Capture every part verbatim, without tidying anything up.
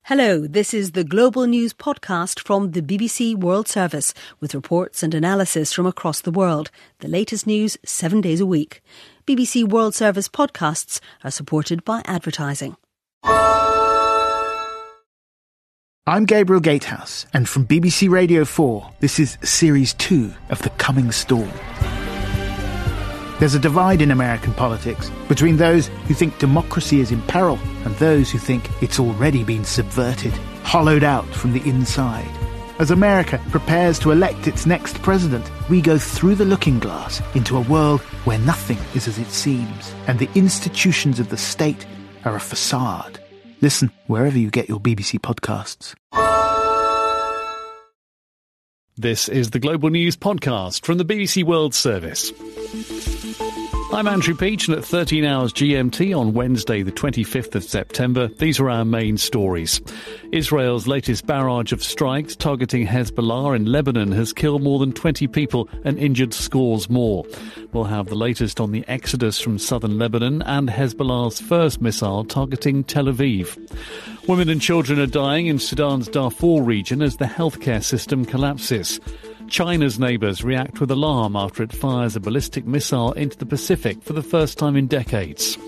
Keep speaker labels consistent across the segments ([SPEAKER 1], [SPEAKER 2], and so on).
[SPEAKER 1] Hello, this is the Global News Podcast from the B B C World Service, with reports and analysis from across the world. The latest news seven days a week. B B C World Service podcasts are supported by advertising.
[SPEAKER 2] I'm Gabriel Gatehouse, and from B B C Radio four, this is Series two of The Coming Storm. There's a divide in American politics between those who think democracy is in peril and those who think it's already been subverted, hollowed out from the inside. As America prepares to elect its next president, we go through the looking glass into a world where nothing is as it seems, and the institutions of the state are a facade. Listen wherever you get your B B C podcasts.
[SPEAKER 3] This is the Global News Podcast from the B B C World Service. I'm Andrew Peach, and at thirteen hours G M T on Wednesday the twenty-fifth of September, these are our main stories. Israel's latest barrage of strikes targeting Hezbollah in Lebanon has killed more than twenty people and injured scores more. We'll have the latest on the exodus from southern Lebanon and Hezbollah's first missile targeting Tel Aviv. Women and children are dying in Sudan's Darfur region as the healthcare system collapses. China's neighbours react with alarm after it fires a ballistic missile into the Pacific for the first time in decades.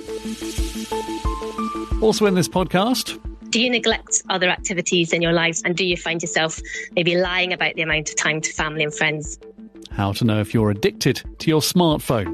[SPEAKER 3] Also in this podcast...
[SPEAKER 4] Do you neglect other activities in your lives, and do you find yourself maybe lying about the amount of time to family and friends?
[SPEAKER 3] How to know if you're addicted to your smartphone.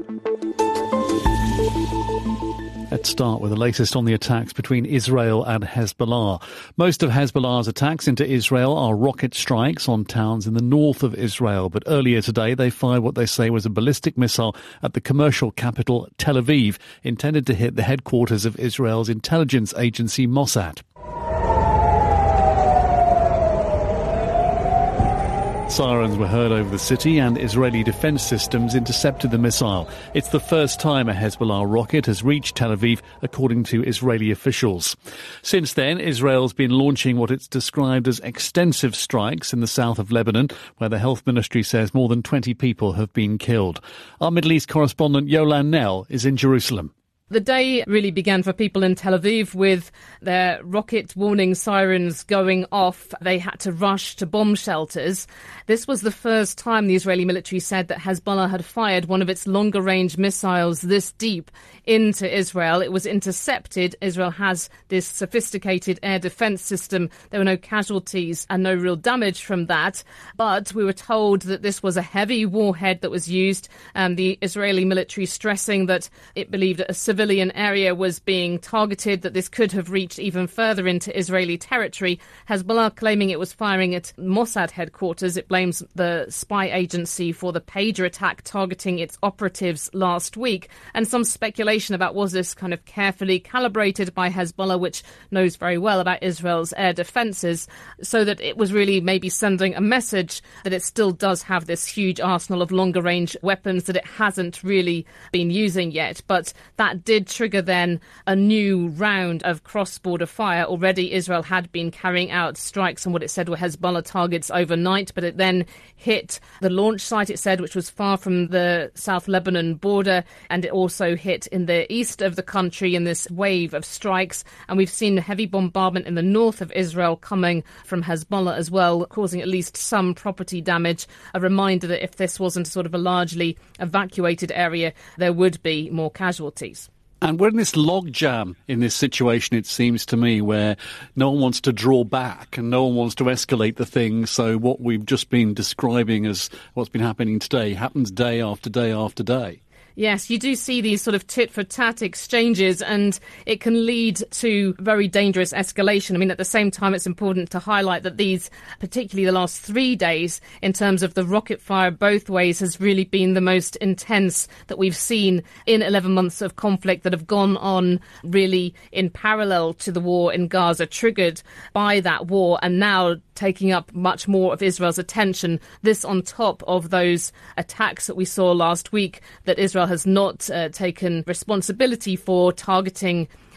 [SPEAKER 3] Let's start with the latest on the attacks between Israel and Hezbollah. Most of Hezbollah's attacks into Israel are rocket strikes on towns in the north of Israel. But earlier today, they fired what they say was a ballistic missile at the commercial capital, Tel Aviv, intended to hit the headquarters of Israel's intelligence agency, Mossad. Sirens were heard over the city, and Israeli defence systems intercepted the missile. It's the first time a Hezbollah rocket has reached Tel Aviv, according to Israeli officials. Since then, Israel's been launching what it's described as extensive strikes in the south of Lebanon, where the health ministry says more than twenty people have been killed. Our Middle East correspondent Yolan Nell is in Jerusalem.
[SPEAKER 5] The day really began for people in Tel Aviv with their rocket warning sirens going off. They had to rush to bomb shelters. This was the first time the Israeli military said that Hezbollah had fired one of its longer-range missiles this deep into Israel. It was intercepted. Israel has this sophisticated air defense system. There were no casualties and no real damage from that. But we were told that this was a heavy warhead that was used. Um, the Israeli military stressing that it believed that a civilian area was being targeted, that this could have reached even further into Israeli territory. Hezbollah claiming it was firing at Mossad headquarters. It blames the spy agency for the pager attack targeting its operatives last week. And some speculation about was this kind of carefully calibrated by Hezbollah, which knows very well about Israel's air defences, so that it was really maybe sending a message that it still does have this huge arsenal of longer range weapons that it hasn't really been using yet. But that did trigger then a new round of cross-border fire. Already Israel had been carrying out strikes on what it said were Hezbollah targets overnight, but it then hit the launch site, it said, which was far from the South Lebanon border, and it also hit in the east of the country in this wave of strikes. And we've seen heavy bombardment in the north of Israel coming from Hezbollah as well, causing at least some property damage. A reminder that if this wasn't sort of a largely evacuated area, there would be more casualties.
[SPEAKER 3] And we're in this logjam in this situation, it seems to me, where no one wants to draw back and no one wants to escalate the thing. So what we've just been describing as what's been happening today happens day after day after day.
[SPEAKER 5] Yes, you do see these sort of tit-for-tat exchanges, and it can lead to very dangerous escalation. I mean, at the same time, it's important to highlight that these, particularly the last three days, in terms of the rocket fire both ways, has really been the most intense that we've seen in eleven months of conflict that have gone on really in parallel to the war in Gaza, triggered by that war, and now taking up much more of Israel's attention. This on top of those attacks that we saw last week that Israel has not uh, taken responsibility for, targeting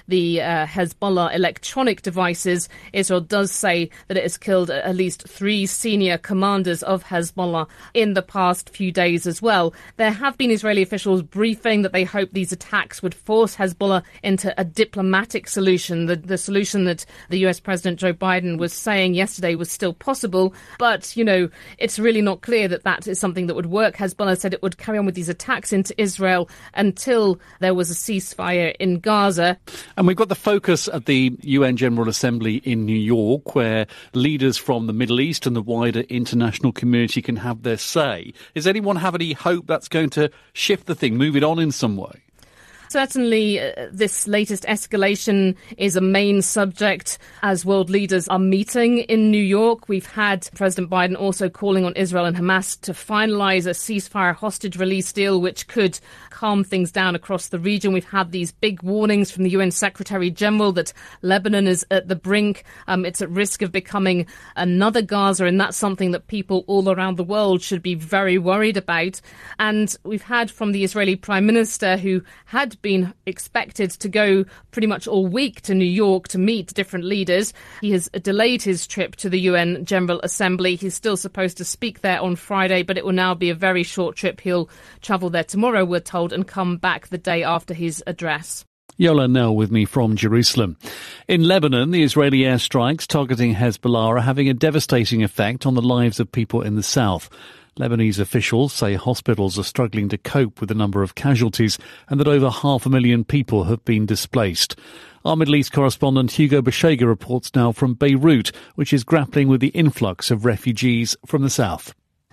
[SPEAKER 5] the uh, Hezbollah electronic devices. Israel does say that it has killed at least three senior commanders of Hezbollah in the past few days as well. There have been Israeli officials briefing that they hope these attacks would force Hezbollah into a diplomatic solution. The, the solution that the U S President Joe Biden was saying yesterday was still possible, but, you know, it's really not clear that that is something that would work. Hezbollah said it would carry on with these attacks into Israel until there was a ceasefire in Gaza.
[SPEAKER 3] And we've got the focus at the U N General Assembly in New York, where leaders from the Middle East and the wider international community can have their say. Does anyone have any hope that's going to shift the thing, move it on in some way?
[SPEAKER 5] Certainly, uh, this latest escalation is a main subject as world leaders are meeting in New York. We've had President Biden also calling on Israel and Hamas to finalise a ceasefire hostage release deal, which could calm things down across the region. We've had these big warnings from the U N Secretary General that Lebanon is at the brink. Um, it's at risk of becoming another Gaza, and that's something that people all around the world should be very worried about. And we've had from the Israeli Prime Minister, who had been expected to go pretty much all week to New York to meet different leaders. He has delayed his trip to the U N General Assembly. He's still supposed to speak there on Friday, but it will now be a very short trip. He'll travel there tomorrow, we're told, and come back the day after his address.
[SPEAKER 3] Yola Nell with me from Jerusalem. In Lebanon, the Israeli airstrikes targeting Hezbollah are having a devastating effect on the lives of people in the south. Lebanese officials say hospitals are struggling to cope with the number of casualties and that over half a million people have been displaced. Our Middle East correspondent Hugo Bashega reports now from Beirut, which is grappling with the influx of refugees from the south.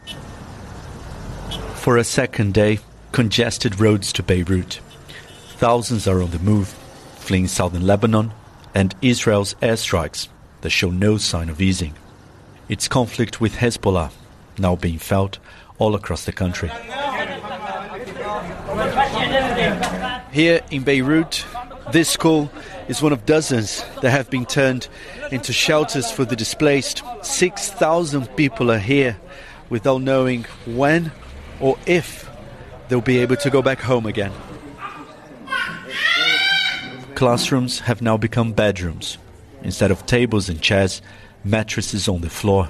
[SPEAKER 6] For a second day, congested roads to Beirut. Thousands are on the move, fleeing southern Lebanon and Israel's airstrikes that show no sign of easing. Its conflict with Hezbollah now being felt all across the country. Here in Beirut, this school is one of dozens that have been turned into shelters for the displaced. six thousand people are here without knowing when or if they'll be able to go back home again. Classrooms have now become bedrooms. Instead of tables and chairs, mattresses on the floor.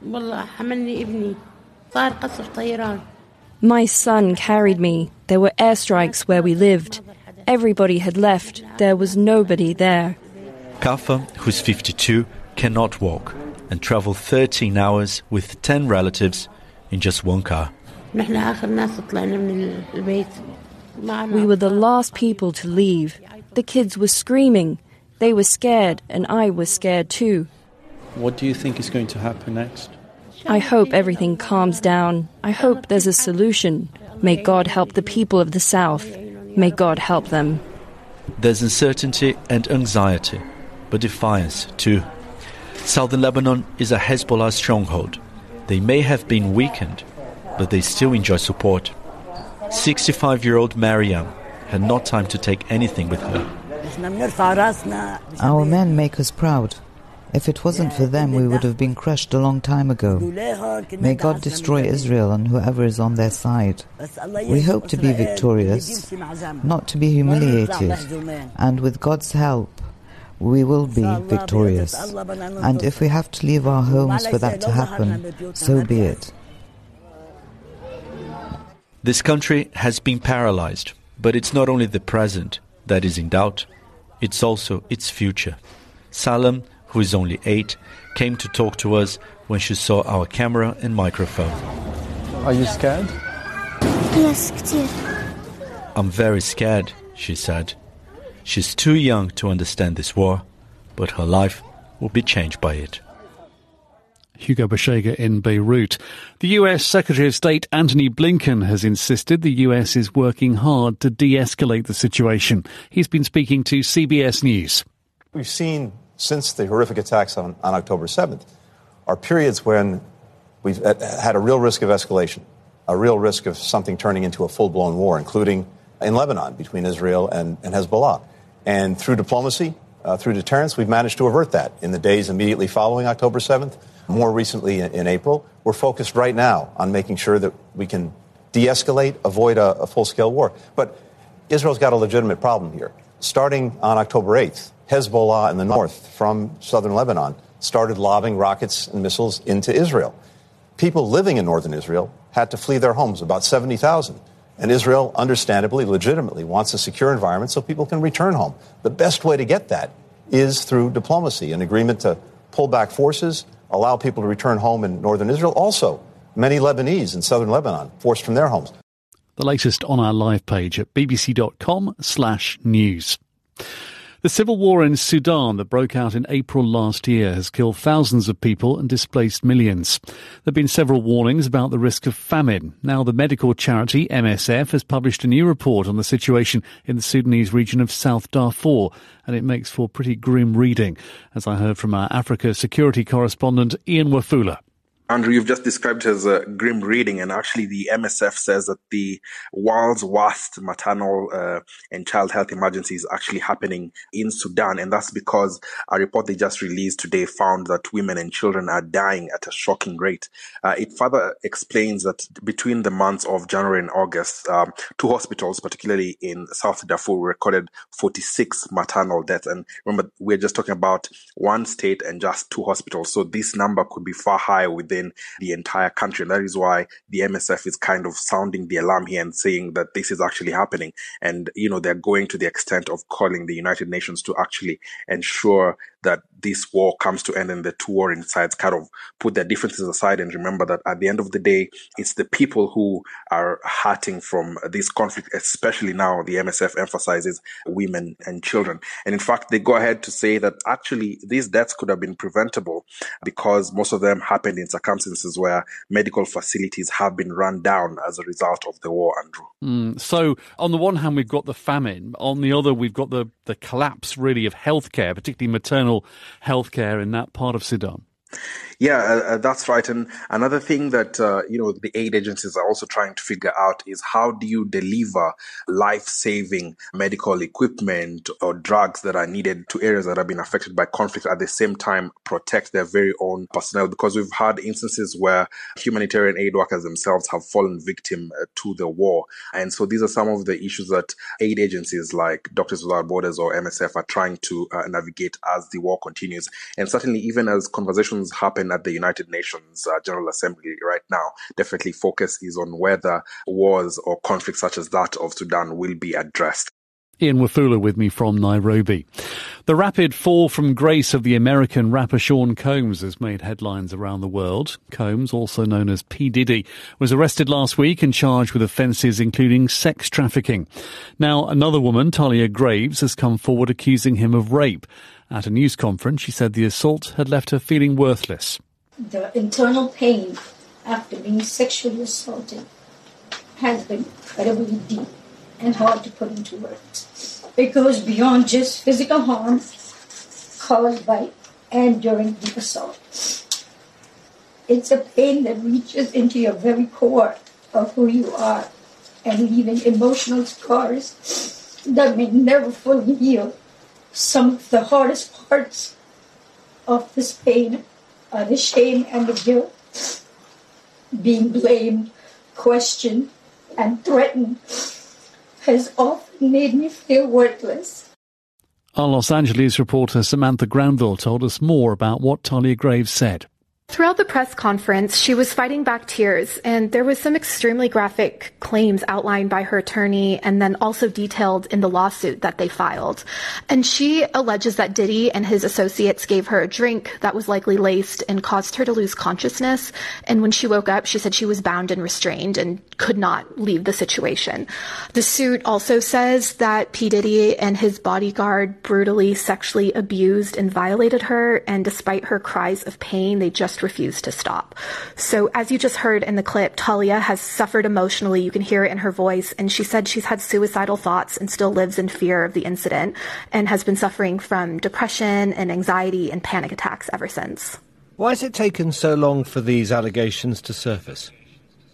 [SPEAKER 7] My son carried me. There were airstrikes where we lived. Everybody had left. There was nobody there.
[SPEAKER 6] Kafa, who's fifty-two, cannot walk and travel thirteen hours with ten relatives in just one car.
[SPEAKER 7] We were the last people to leave. The kids were screaming. They were scared, and I was scared too.
[SPEAKER 6] What do you think is going to happen next?
[SPEAKER 7] I hope everything calms down. I hope there's a solution. May God help the people of the south. May God help them.
[SPEAKER 6] There's uncertainty and anxiety, but defiance too. Southern Lebanon is a Hezbollah stronghold. They may have been weakened, but they still enjoy support. sixty-five-year-old Mariam had not time to take anything with her.
[SPEAKER 8] Our men make us proud. If it wasn't for them, we would have been crushed a long time ago. May God destroy Israel and whoever is on their side. We hope to be victorious, not to be humiliated, and with God's help, we will be victorious. And if we have to leave our homes for that to happen, so be it.
[SPEAKER 6] This country has been paralyzed, but it's not only the present that is in doubt, it's also its future. Salam, who is only eight, came to talk to us when she saw our camera and microphone.
[SPEAKER 9] Are you scared?
[SPEAKER 10] Yes, كتير.
[SPEAKER 6] I'm very scared, she said. She's too young to understand this war, but her life will be changed by it.
[SPEAKER 3] Hugo Bashega in Beirut. The U S Secretary of State Antony Blinken has insisted the U S is working hard to de-escalate the situation. He's been speaking to C B S News.
[SPEAKER 11] We've seen since the horrific attacks on, on October seventh are periods when we've had a real risk of escalation, a real risk of something turning into a full-blown war, including in Lebanon between Israel and, and Hezbollah. And through diplomacy, uh, through deterrence, we've managed to avert that in the days immediately following October seventh. More recently in, in April, we're focused right now on making sure that we can de-escalate, avoid a, a full-scale war. But Israel's got a legitimate problem here. Starting on October eighth, Hezbollah in the north from southern Lebanon started lobbing rockets and missiles into Israel. People living in northern Israel had to flee their homes, about seventy thousand. And Israel, understandably, legitimately, wants a secure environment so people can return home. The best way to get that is through diplomacy, an agreement to pull back forces, allow people to return home in northern Israel. Also, many Lebanese in southern Lebanon forced from their homes.
[SPEAKER 3] The latest on our live page at bbc.com slash news. The civil war in Sudan that broke out in April last year has killed thousands of people and displaced millions. There have been several warnings about the risk of famine. Now the medical charity M S F has published a new report on the situation in the Sudanese region of South Darfur, and it makes for pretty grim reading, as I heard from our Africa security correspondent Ian Wafula.
[SPEAKER 12] Andrew, you've just described it as a grim reading, and actually the M S F says that the world's worst maternal uh, and child health emergency is actually happening in Sudan, and that's because a report they just released today found that women and children are dying at a shocking rate. Uh, it further explains that between the months of January and August, um, two hospitals, particularly in South Darfur, recorded forty-six maternal deaths. And remember, we're just talking about one state and just two hospitals, so this number could be far higher within the entire country. And that is why the M S F is kind of sounding the alarm here and saying that this is actually happening. And, you know, they're going to the extent of calling the United Nations to actually ensure that this war comes to end and the two warring sides kind of put their differences aside and remember that at the end of the day, it's the people who are hurting from this conflict, especially now the M S F emphasizes women and children. And in fact, they go ahead to say that actually these deaths could have been preventable because most of them happened in circumstances where medical facilities have been run down as a result of the war, Andrew.
[SPEAKER 3] Mm, so on the one hand, we've got the famine. On the other, we've got the, the collapse, really, of healthcare, particularly maternal healthcare in that part of Sudan.
[SPEAKER 12] Yeah, uh, that's right. And another thing that, uh, you know, the aid agencies are also trying to figure out is how do you deliver life-saving medical equipment or drugs that are needed to areas that have been affected by conflict, at the same time protect their very own personnel, because we've had instances where humanitarian aid workers themselves have fallen victim uh, to the war. And so these are some of the issues that aid agencies like Doctors Without Borders or M S F are trying to uh, navigate as the war continues. And certainly even as conversations happen at the United Nations uh, General Assembly right now, definitely focus is on whether wars or conflicts such as that of Sudan will be addressed.
[SPEAKER 3] Ian Wafula with me from Nairobi. The rapid fall from grace of the American rapper Sean Combs has made headlines around the world. Combs, also known as P. Diddy, was arrested last week and charged with offences including sex trafficking. Now, another woman, Talia Graves, has come forward accusing him of rape. At a news conference, she said the assault had left her feeling worthless.
[SPEAKER 13] The internal pain after being sexually assaulted has been incredibly deep and hard to put into words. It goes beyond just physical harm caused by and during the assault. It's a pain that reaches into your very core of who you are and leaving emotional scars that may never fully heal. Some of the hardest parts of this pain are the shame and the guilt, being blamed, questioned, and threatened has often made me feel worthless.
[SPEAKER 3] Our Los Angeles reporter Samantha Granville told us more about what Talia Graves said.
[SPEAKER 14] Throughout the press conference, she was fighting back tears, and there was some extremely graphic claims outlined by her attorney and then also detailed in the lawsuit that they filed. And she alleges that Diddy and his associates gave her a drink that was likely laced and caused her to lose consciousness. And when she woke up, she said she was bound and restrained and could not leave the situation. The suit also says that P. Diddy and his bodyguard brutally sexually abused and violated her, and despite her cries of pain, they just refused to stop. So as you just heard in the clip, Talia has suffered emotionally. You can hear it in her voice. And she said she's had suicidal thoughts and still lives in fear of the incident and has been suffering from depression and anxiety and panic attacks ever since.
[SPEAKER 15] Why has it taken so long for these allegations to surface?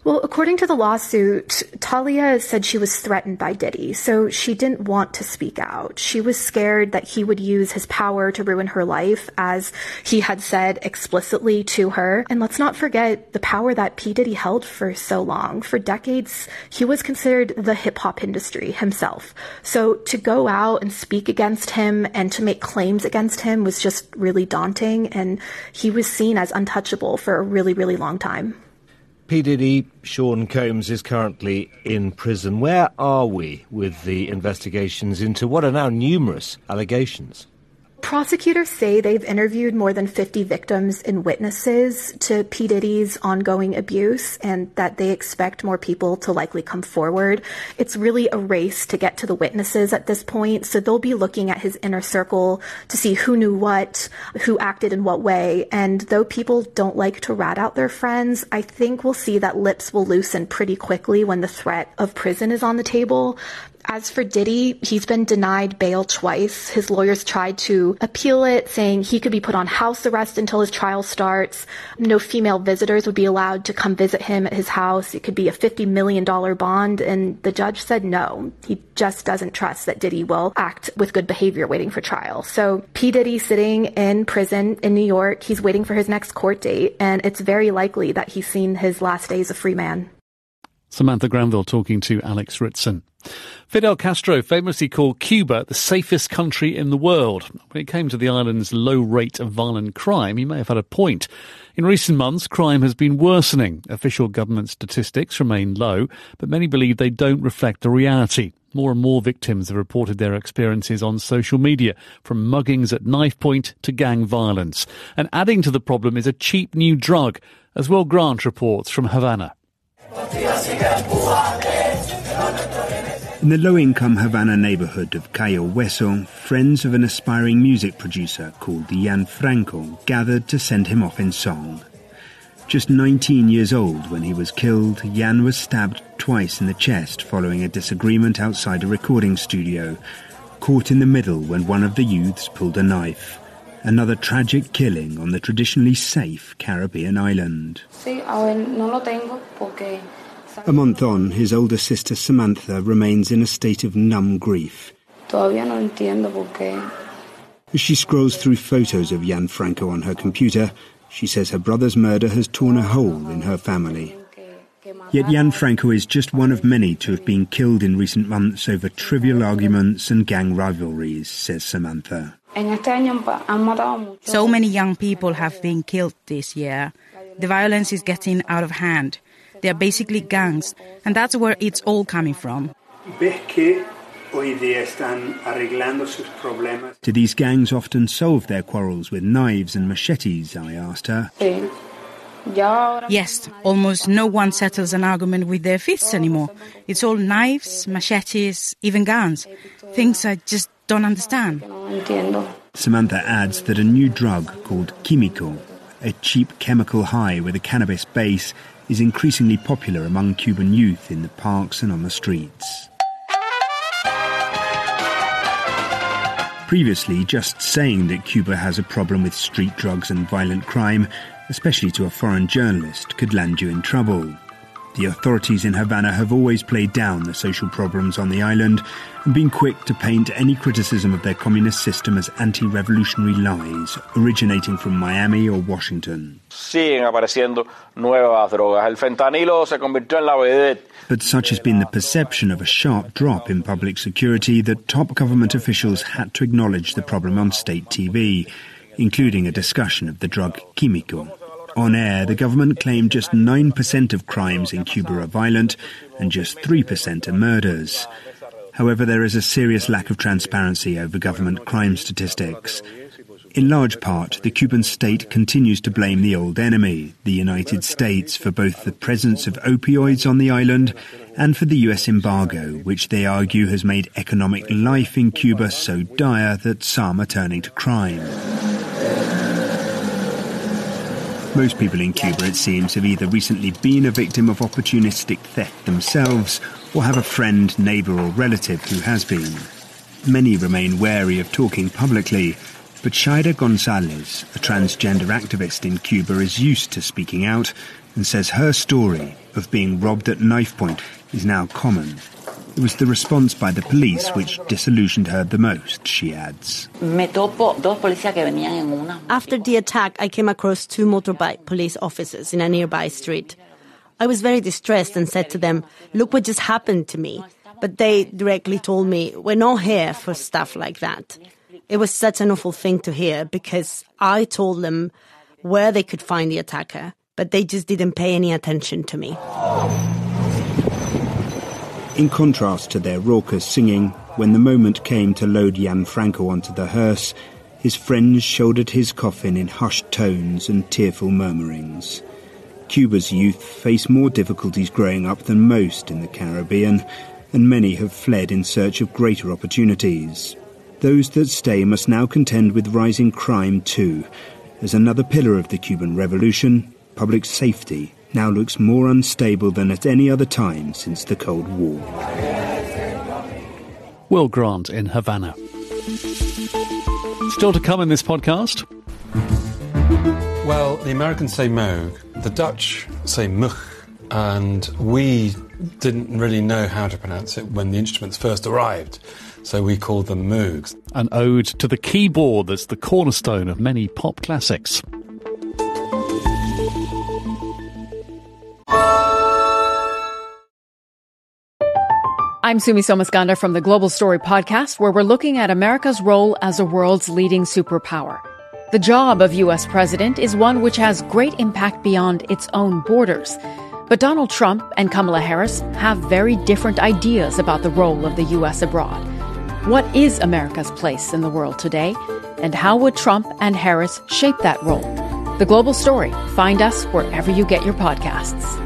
[SPEAKER 14] Well, according to the lawsuit, Talia said she was threatened by Diddy, so she didn't want to speak out. She was scared that he would use his power to ruin her life, as he had said explicitly to her. And let's not forget the power that P. Diddy held for so long. For decades, he was considered the hip-hop industry himself. So to go out and speak against him and to make claims against him was just really daunting, and he was seen as untouchable for a really, really long time.
[SPEAKER 15] P. Diddy, Sean Combs, is currently in prison. Where are we with the investigations into what are now numerous allegations?
[SPEAKER 14] Prosecutors say they've interviewed more than fifty victims and witnesses to P. Diddy's ongoing abuse, and that they expect more people to likely come forward. It's really a race to get to the witnesses at this point, so they'll be looking at his inner circle to see who knew what, who acted in what way. And though people don't like to rat out their friends, I think we'll see that lips will loosen pretty quickly when the threat of prison is on the table. As for Diddy, he's been denied bail twice. His lawyers tried to appeal it, saying he could be put on house arrest until his trial starts. No female visitors would be allowed to come visit him at his house. It could be a fifty million dollars bond, and the judge said no. He just doesn't trust that Diddy will act with good behavior waiting for trial. So P. Diddy sitting in prison in New York, he's waiting for his next court date, and it's very likely that he's seen his last days a free man.
[SPEAKER 3] Samantha Granville talking to Alex Ritson. Fidel Castro famously called Cuba the safest country in the world. When it came to the island's low rate of violent crime, he may have had a point. In recent months, crime has been worsening. Official government statistics remain low, but many believe they don't reflect the reality. More and more victims have reported their experiences on social media, from muggings at knife point to gang violence. And adding to the problem is a cheap new drug, as Will Grant reports from Havana.
[SPEAKER 16] In the low-income Havana neighbourhood of Cayo Hueso, friends of an aspiring music producer called Yan Franco gathered to send him off in song. Just nineteen years old when he was killed, Yan was stabbed twice in the chest following a disagreement outside a recording studio, caught in the middle when one of the youths pulled a knife. Another tragic killing on the traditionally safe Caribbean island. A month on, his older sister Samantha remains in a state of numb grief. As she scrolls through photos of Yan Franco on her computer, she says her brother's murder has torn a hole in her family. Yet Yan Franco is just one of many to have been killed in recent months over trivial arguments and gang rivalries, says Samantha.
[SPEAKER 17] So many young people have been killed this year. The violence is getting out of hand. They are basically gangs, and that's where it's all coming from.
[SPEAKER 16] Do these gangs often solve their quarrels with knives and machetes? I asked her.
[SPEAKER 17] Yes, almost no one settles an argument with their fists anymore. It's all knives, machetes, even guns. Things I just don't understand.
[SPEAKER 16] Samantha adds that a new drug called Químico, a cheap chemical high with a cannabis base, is increasingly popular among Cuban youth in the parks and on the streets. Previously, just saying that Cuba has a problem with street drugs and violent crime, especially to a foreign journalist, could land you in trouble. The authorities in Havana have always played down the social problems on the island and been quick to paint any criticism of their communist system as anti-revolutionary lies originating from Miami or Washington.
[SPEAKER 18] Siguen apareciendo nuevas drogas. El fentanilo se convirtió en la vedette.
[SPEAKER 16] But such has been the perception of a sharp drop in public security that top government officials had to acknowledge the problem on state T V, including a discussion of the drug Químico. On air, the government claimed just nine percent of crimes in Cuba are violent and just three percent are murders. However, there is a serious lack of transparency over government crime statistics. In large part, the Cuban state continues to blame the old enemy, the United States, for both the presence of opioids on the island and for the U S embargo, which they argue has made economic life in Cuba so dire that some are turning to crime. Most people in Cuba, it seems, have either recently been a victim of opportunistic theft themselves or have a friend, neighbour or relative who has been. Many remain wary of talking publicly, but Shaida Gonzalez, a transgender activist in Cuba, is used to speaking out and says her story of being robbed at knife point is now common. It was the response by the police which disillusioned her the most, she adds.
[SPEAKER 19] After the attack, I came across two motorbike police officers in a nearby street. I was very distressed and said to them, "Look what just happened to me." But they directly told me, "We're not here for stuff like that." It was such an awful thing to hear because I told them where they could find the attacker, but they just didn't pay any attention to me.
[SPEAKER 16] In contrast to their raucous singing, when the moment came to load Jan Franco onto the hearse, his friends shouldered his coffin in hushed tones and tearful murmurings. Cuba's youth face more difficulties growing up than most in the Caribbean, and many have fled in search of greater opportunities. Those that stay must now contend with rising crime too, as another pillar of the Cuban Revolution, public safety, now looks more unstable than at any other time since the Cold War.
[SPEAKER 3] Will Grant in Havana. Still to come in this podcast.
[SPEAKER 20] Well, the Americans say Moog, the Dutch say Mug, and we didn't really know how to pronounce it when the instruments first arrived, so we called them Moogs.
[SPEAKER 3] An ode to the keyboard that's the cornerstone of many pop classics.
[SPEAKER 21] I'm Sumi Somaskanda from the Global Story podcast, where we're looking at America's role as the world's leading superpower. The job of U S president is one which has great impact beyond its own borders. But Donald Trump and Kamala Harris have very different ideas about the role of the U S abroad. What is America's place in the world today? And how would Trump and Harris shape that role? The Global Story. Find us wherever you get your podcasts.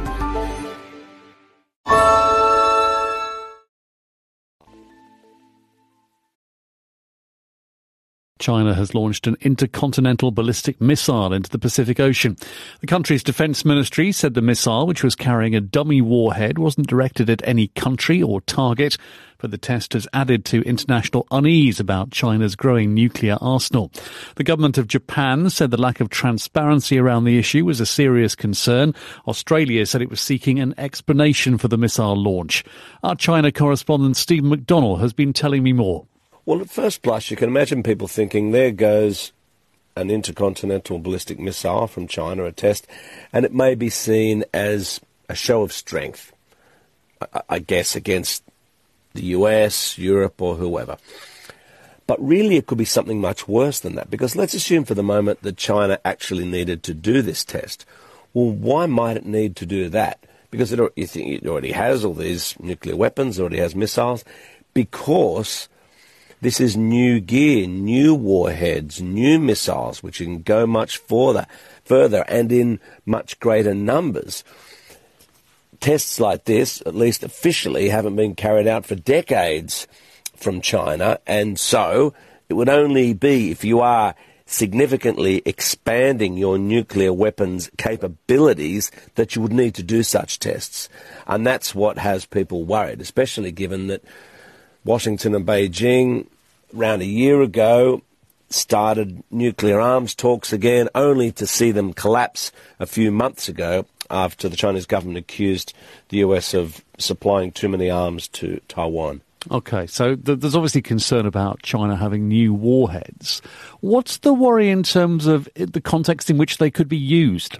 [SPEAKER 3] China has launched an intercontinental ballistic missile into the Pacific Ocean. The country's defense ministry said the missile, which was carrying a dummy warhead, wasn't directed at any country or target, but the test has added to international unease about China's growing nuclear arsenal. The government of Japan said the lack of transparency around the issue was a serious concern. Australia said it was seeking an explanation for the missile launch. Our China correspondent Stephen McDonnell has been telling me more.
[SPEAKER 22] Well, at first blush, you can imagine people thinking, there goes an intercontinental ballistic missile from China, a test, and it may be seen as a show of strength, I, I guess, against the U S, Europe, or whoever. But really, it could be something much worse than that, because let's assume for the moment that China actually needed to do this test. Well, why might it need to do that? Because it, you think it already has all these nuclear weapons, already has missiles, because this is new gear, new warheads, new missiles, which can go much further, further and in much greater numbers. Tests like this, at least officially, haven't been carried out for decades from China, and so it would only be if you are significantly expanding your nuclear weapons capabilities that you would need to do such tests. And that's what has people worried, especially given that Washington and Beijing, around a year ago, started nuclear arms talks again, only to see them collapse a few months ago after the Chinese government accused the U S of supplying too many arms to Taiwan.
[SPEAKER 3] OK, so th- there's obviously concern about China having new warheads. What's the worry in terms of the context in which they could be used?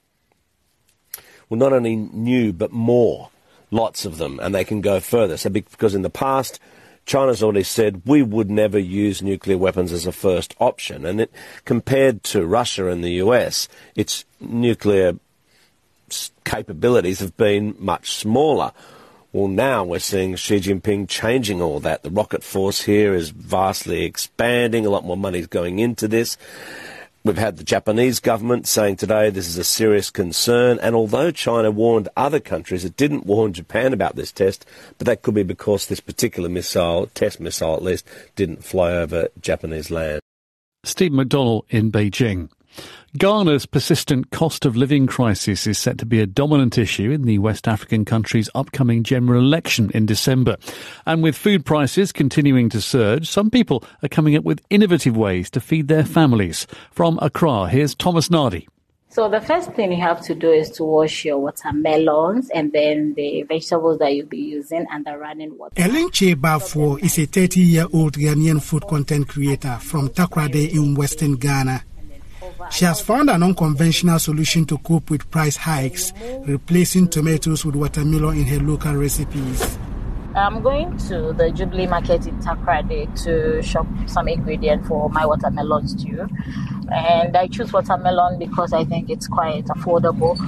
[SPEAKER 22] Well, not only new, but more. Lots of them, and they can go further. So because in the past, China's already said we would never use nuclear weapons as a first option. And it, compared to Russia and the U S, its nuclear capabilities have been much smaller. Well, now we're seeing Xi Jinping changing all that. The rocket force here is vastly expanding. A lot more money is going into this. We've had the Japanese government saying today this is a serious concern, and although China warned other countries, it didn't warn Japan about this test, but that could be because this particular missile, test missile at least, didn't fly over Japanese land.
[SPEAKER 3] Steve McDonnell in Beijing. Ghana's persistent cost of living crisis is set to be a dominant issue in the West African country's upcoming general election in December. And with food prices continuing to surge, some people are coming up with innovative ways to feed their families. From Accra, here's Thomas Nardi.
[SPEAKER 1] So the first thing you have to do is to wash your watermelons and then the vegetables that you'll be using and the running water.
[SPEAKER 2] Ellen Chebafo is a thirty-year-old Ghanaian food content creator from Takoradi in Western Ghana. She has found an unconventional solution to cope with price hikes, replacing tomatoes with watermelon in her local recipes.
[SPEAKER 1] I'm going to the Jubilee Market in Takoradi to shop some ingredients for my watermelon stew. And I choose watermelon because I think it's quite affordable.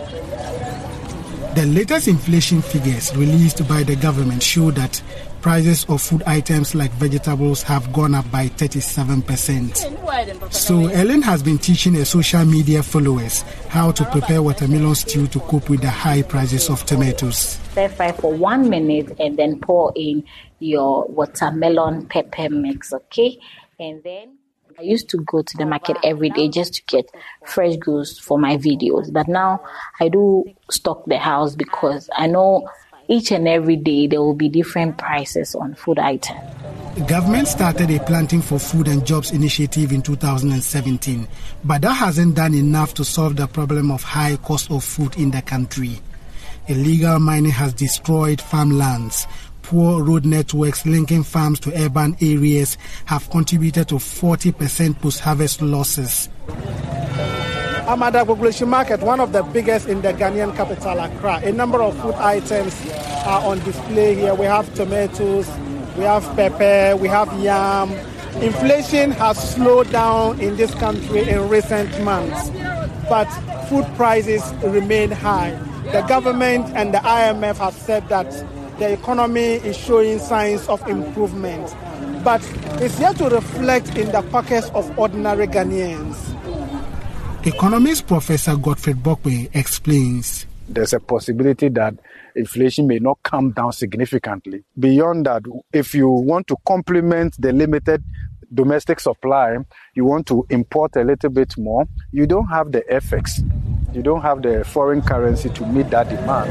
[SPEAKER 2] The latest inflation figures released by the government show that prices of food items like vegetables have gone up by thirty-seven percent. So Ellen has been teaching her social media followers how to prepare watermelon stew to cope with the high prices of tomatoes.
[SPEAKER 1] Stir fry for one minute and then pour in your watermelon pepper mix, okay? And then I used to go to the market every day just to get fresh goods for my videos. But now I do stock the house because I know each and every day there will be different prices on food items.
[SPEAKER 2] The government started a Planting for Food and Jobs initiative in two thousand seventeen, but that hasn't done enough to solve the problem of high cost of food in the country. Illegal mining has destroyed farmlands. Poor road networks linking farms to urban areas have contributed to forty percent post-harvest losses. I'm at the Gbogbloshie Market, one of the biggest in the Ghanaian capital, Accra. A number of food items are on display here. We have tomatoes, we have pepper, we have yam. Inflation has slowed down in this country in recent months, but food prices remain high. The government and the I M F have said that the economy is showing signs of improvement, but it's yet to reflect in the pockets of ordinary Ghanaians. Economist Professor Godfred Bokwe explains.
[SPEAKER 23] There's a possibility that inflation may not come down significantly. Beyond that, if you want to complement the limited domestic supply, you want to import a little bit more, you don't have the F X. You don't have the foreign currency to meet that demand.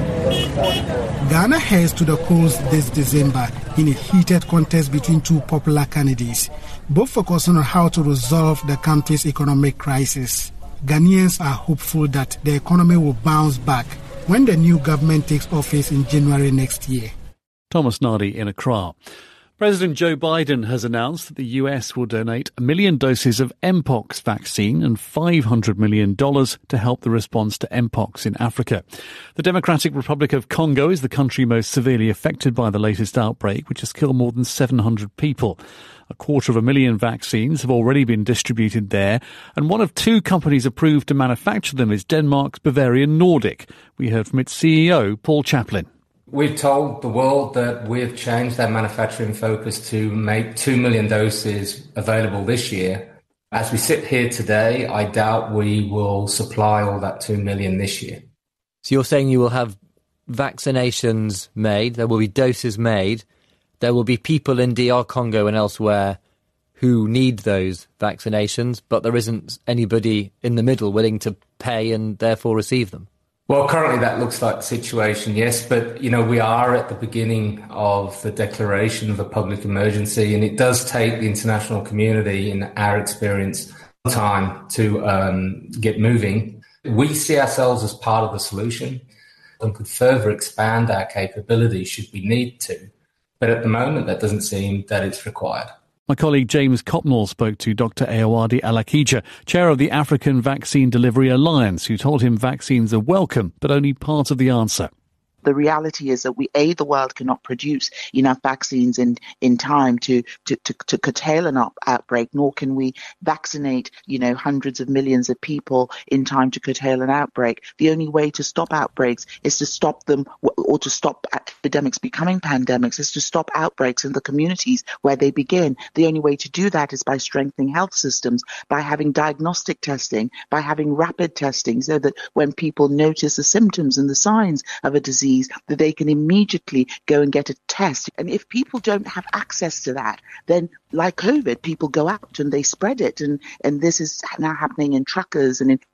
[SPEAKER 2] Ghana heads to the polls this December in a heated contest between two popular candidates, both focusing on how to resolve the country's economic crisis. Ghanaians are hopeful that the economy will bounce back when the new government takes office in January next year.
[SPEAKER 3] Thomas Nardi in Accra. President Joe Biden has announced that the U S will donate a million doses of Mpox vaccine and five hundred million dollars to help the response to Mpox in Africa. The Democratic Republic of Congo is the country most severely affected by the latest outbreak, which has killed more than seven hundred people. A quarter of a million vaccines have already been distributed there, and one of two companies approved to manufacture them is Denmark's Bavarian Nordic. We heard from its C E O, Paul Chaplin.
[SPEAKER 24] We've told the world that we've changed our manufacturing focus to make two million doses available this year. As we sit here today, I doubt we will supply all that two million this year.
[SPEAKER 25] So you're saying you will have vaccinations made, there will be doses made, there will be people in D R Congo and elsewhere who need those vaccinations, but there isn't anybody in the middle willing to pay and therefore receive them?
[SPEAKER 24] Well, currently that looks like the situation, yes. But, you know, we are at the beginning of the declaration of a public emergency, and it does take the international community, in our experience, time to um, get moving. We see ourselves as part of the solution and could further expand our capabilities should we need to. But at the moment, that doesn't seem that it's required.
[SPEAKER 3] My colleague James Copnall spoke to Doctor Ayowade Alakija, chair of the African Vaccine Delivery Alliance, who told him vaccines are welcome, but only part of the answer.
[SPEAKER 26] The reality is that we, A, the world cannot produce enough vaccines in, in time to, to, to, to curtail an up, outbreak, nor can we vaccinate, you know, hundreds of millions of people in time to curtail an outbreak. The only way to stop outbreaks is to stop them, or to stop epidemics becoming pandemics, is to stop outbreaks in the communities where they begin. The only way to do that is by strengthening health systems, by having diagnostic testing, by having rapid testing, so that when people notice the symptoms and the signs of a disease, that they can immediately go and get a test. And if people don't have access to that, then like COVID, people go out and they spread it. And, and this is now happening in truckers and in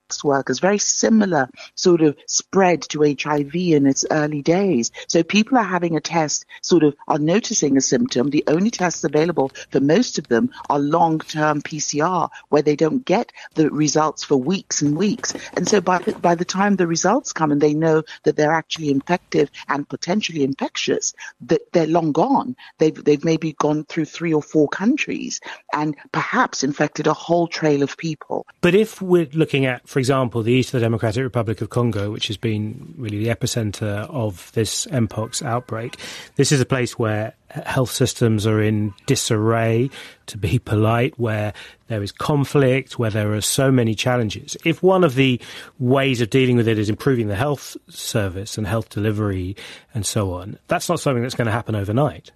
[SPEAKER 26] workers, very similar sort of spread to H I V in its early days. So people are having a test, sort of are noticing a symptom. The only tests available for most of them are long-term P C R, where they don't get the results for weeks and weeks. And so by the, by the time the results come and they know that they're actually infective and potentially infectious, that they're long gone. They've, they've maybe gone through three or four countries and perhaps infected a whole trail of people.
[SPEAKER 4] But if we're looking at, for example, the east of the Democratic Republic of Congo, which has been really the epicenter of this Mpox outbreak, this is a place where health systems are in disarray, to be polite, where there is conflict, where there are so many challenges. If one of the ways of dealing with it is improving the health service and health delivery and so on, that's not something that's going to happen overnight.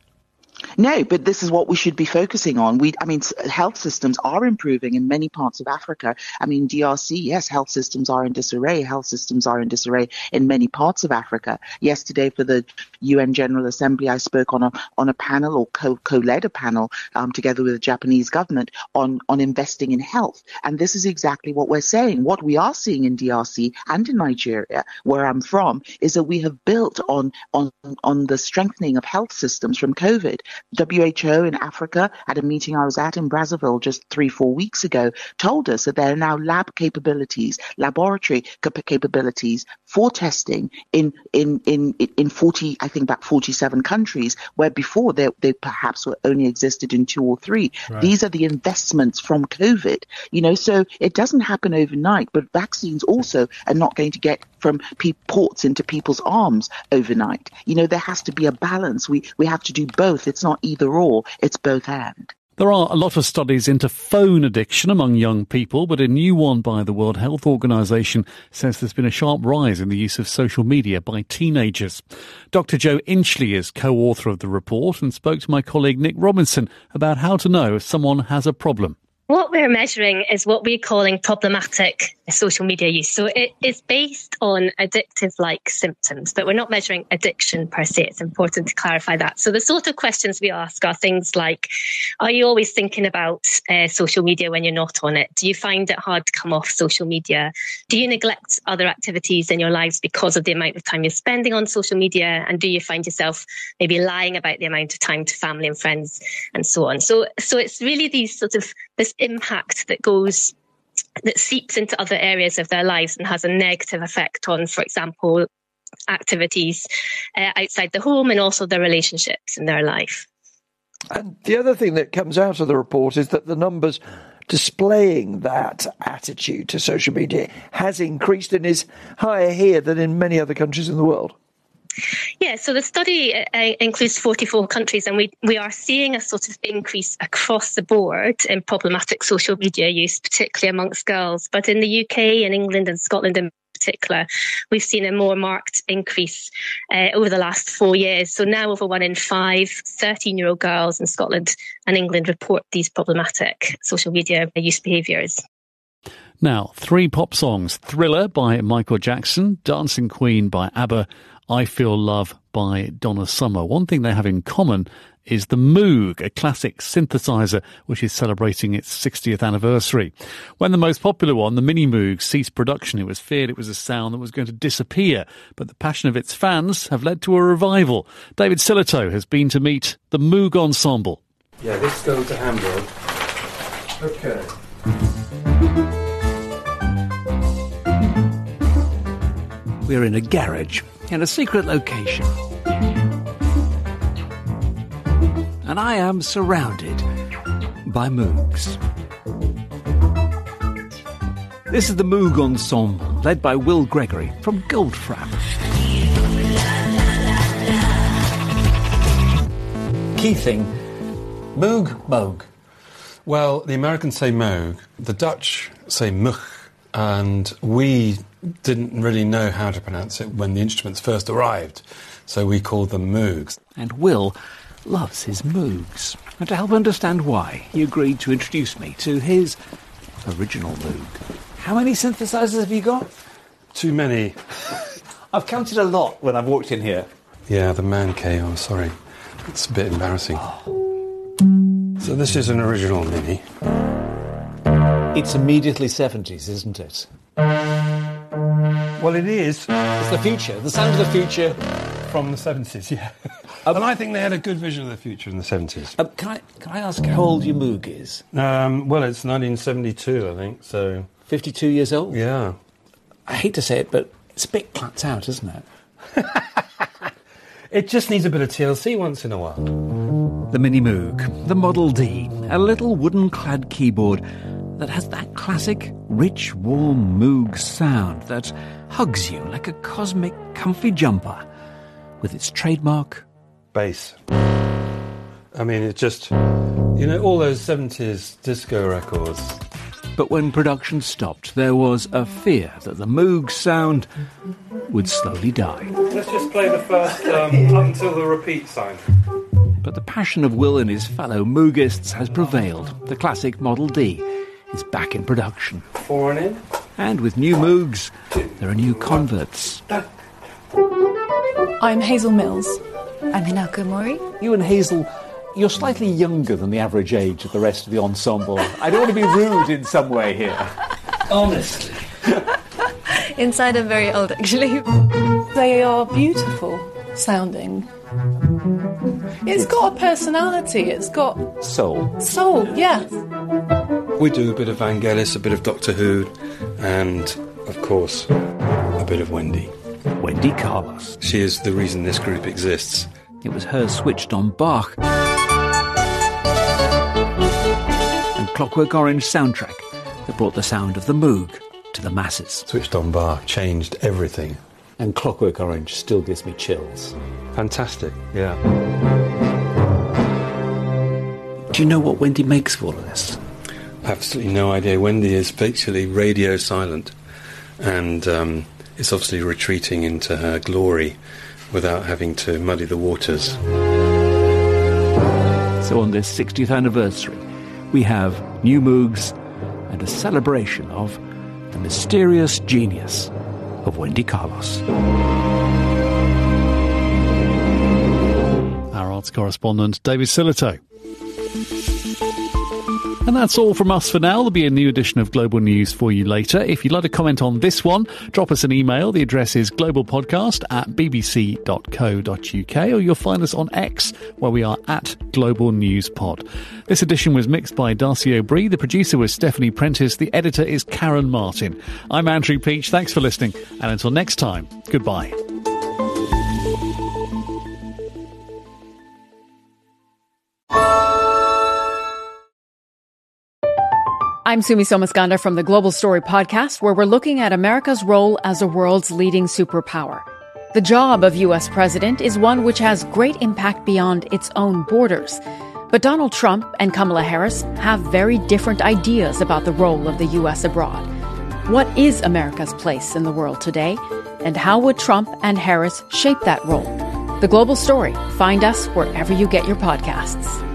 [SPEAKER 26] No, but this is what we should be focusing on. We, I mean, health systems are improving in many parts of Africa. I mean, D R C, yes, health systems are in disarray. Health systems are in disarray in many parts of Africa. Yesterday, for the U N General Assembly, I spoke on a on a panel or co- co-led a panel um, together with the Japanese government on on investing in health. And this is exactly what we're saying. What we are seeing in D R C and in Nigeria, where I'm from, is that we have built on on on the strengthening of health systems from COVID. W H O in Africa, at a meeting I was at in Brazzaville just three, four weeks ago, told us that there are now lab capabilities, laboratory cap- capabilities for testing in in in in forty, I think about forty-seven countries, where before they they perhaps were only existed in two or three. Right. These are the investments from COVID, you know. So it doesn't happen overnight, but vaccines also are not going to get from pe- ports into people's arms overnight. You know, there has to be a balance. We we have to do both. It's not either or, it's both and.
[SPEAKER 3] There are a lot of studies into phone addiction among young people, but a new one by the World Health Organization says there's been a sharp rise in the use of social media by teenagers. Doctor Joe Inchley is co-author of the report and spoke to my colleague Nick Robinson about how to know if someone has a problem.
[SPEAKER 5] What we're measuring is what we're calling problematic social media use. So it is based on addictive-like symptoms, but we're not measuring addiction per se. It's important to clarify that. So the sort of questions we ask are things like, are you always thinking about uh, social media when you're not on it? Do you find it hard to come off social media? Do you neglect other activities in your lives because of the amount of time you're spending on social media? And do you find yourself maybe lying about the amount of time to family and friends and so on? So, so it's really these sort of this impact that goes, that seeps into other areas of their lives and has a negative effect on, for example, activities uh, outside the home and also their relationships in their life.
[SPEAKER 7] And the other thing that comes out of the report is that the numbers displaying that attitude to social media has increased and is higher here than in many other countries in the world.
[SPEAKER 5] Yeah, so the study uh, includes forty-four countries, and we, we are seeing a sort of increase across the board in problematic social media use, particularly amongst girls. But in the U K and England and Scotland in particular, we've seen a more marked increase uh, over the last four years. So now over one in five thirteen-year-old girls in Scotland and England report these problematic social media use behaviours.
[SPEAKER 3] Now, three pop songs: Thriller by Michael Jackson, Dancing Queen by ABBA, I Feel Love by Donna Summer. One thing they have in common is the Moog, a classic synthesizer which is celebrating its sixtieth anniversary. When the most popular one, the Mini Moog, ceased production, it was feared it was a sound that was going to disappear, but the passion of its fans have led to a revival. David Sillitoe has been to meet the Moog Ensemble.
[SPEAKER 20] Yeah, let's go to Hamburg. Okay.
[SPEAKER 8] We're in a garage in a secret location. And I am surrounded by Moogs. This is the Moog Ensemble, led by Will Gregory from Goldfrapp.
[SPEAKER 20] Key thing, Moog, Moog. Well, the Americans say Moog, the Dutch say Mugh, and we didn't really know how to pronounce it when the instruments first arrived, so we called them Moogs.
[SPEAKER 8] And Will loves his Moogs. And to help understand why, he agreed to introduce me to his original Moog. How many synthesizers have you got?
[SPEAKER 20] Too many.
[SPEAKER 8] I've counted a lot when I've walked in here.
[SPEAKER 20] Yeah, the man cave, I'm sorry. It's a bit embarrassing. Oh. So this is an original Mini.
[SPEAKER 8] It's immediately seventies, isn't it?
[SPEAKER 20] Well, it is.
[SPEAKER 8] It's the future, the sound of the future.
[SPEAKER 20] From the seventies, yeah. Um, and I think they had a good vision of the future in the seventies.
[SPEAKER 8] Um, can I can I ask how old your Moog is?
[SPEAKER 20] Um, well, it's nineteen seventy-two, I think, so...
[SPEAKER 8] fifty-two years old?
[SPEAKER 20] Yeah.
[SPEAKER 8] I hate to say it, but it's a bit clapped out, isn't it?
[SPEAKER 20] It just needs a bit of T L C once in a while.
[SPEAKER 8] The Mini Moog, the Model D, a little wooden-clad keyboard that has that classic, rich, warm Moog sound that hugs you like a cosmic, comfy jumper, with its trademark
[SPEAKER 20] bass. I mean, it just, you know, all those seventies disco records.
[SPEAKER 8] But when production stopped, there was a fear that the Moog sound would slowly die.
[SPEAKER 20] Let's just play the first, um, up until the repeat sign.
[SPEAKER 8] But the passion of Will and his fellow Moogists has prevailed. The classic Model D is back in production.
[SPEAKER 20] Four and in.
[SPEAKER 8] And with new Moogs, there are new converts.
[SPEAKER 6] I'm Hazel Mills.
[SPEAKER 9] I'm Hinako Mori.
[SPEAKER 8] You and Hazel, you're slightly younger than the average age of the rest of the ensemble. I don't want to be rude in some way here.
[SPEAKER 20] Honestly.
[SPEAKER 9] Inside I'm very old, actually.
[SPEAKER 6] They are beautiful sounding. It's got a personality. It's got...
[SPEAKER 8] Soul.
[SPEAKER 6] Soul, yeah.
[SPEAKER 20] We do a bit of Vangelis, a bit of Doctor Who, and, of course, a bit of Wendy.
[SPEAKER 8] Wendy Carlos.
[SPEAKER 20] She is the reason this group exists.
[SPEAKER 8] It was her switched on Bach and Clockwork Orange soundtrack that brought the sound of the Moog to the masses.
[SPEAKER 20] Switched on Bach changed everything.
[SPEAKER 8] And Clockwork Orange still gives me chills.
[SPEAKER 20] Fantastic, yeah.
[SPEAKER 8] Do you know what Wendy makes of all of this?
[SPEAKER 20] Absolutely no idea. Wendy is virtually radio silent, and um, is obviously retreating into her glory without having to muddy the waters.
[SPEAKER 8] So on this sixtieth anniversary, we have new Moogs and a celebration of the mysterious genius of Wendy Carlos.
[SPEAKER 3] Our arts correspondent, David Silito. And that's all from us for now. There'll be a new edition of Global News for you later. If you'd like to comment on this one, drop us an email. The address is globalpodcast at bbc dot co dot uk, or you'll find us on X, where we are at Global News Pod. This edition was mixed by Darcy O'Brien. The producer was Stephanie Prentice. The editor is Karen Martin. I'm Andrew Peach. Thanks for listening. And until next time, goodbye.
[SPEAKER 21] I'm Sumi Somaskanda from the Global Story podcast, where we're looking at America's role as the world's leading superpower. The job of U S president is one which has great impact beyond its own borders. But Donald Trump and Kamala Harris have very different ideas about the role of the U S abroad. What is America's place in the world today? And how would Trump and Harris shape that role? The Global Story. Find us wherever you get your podcasts.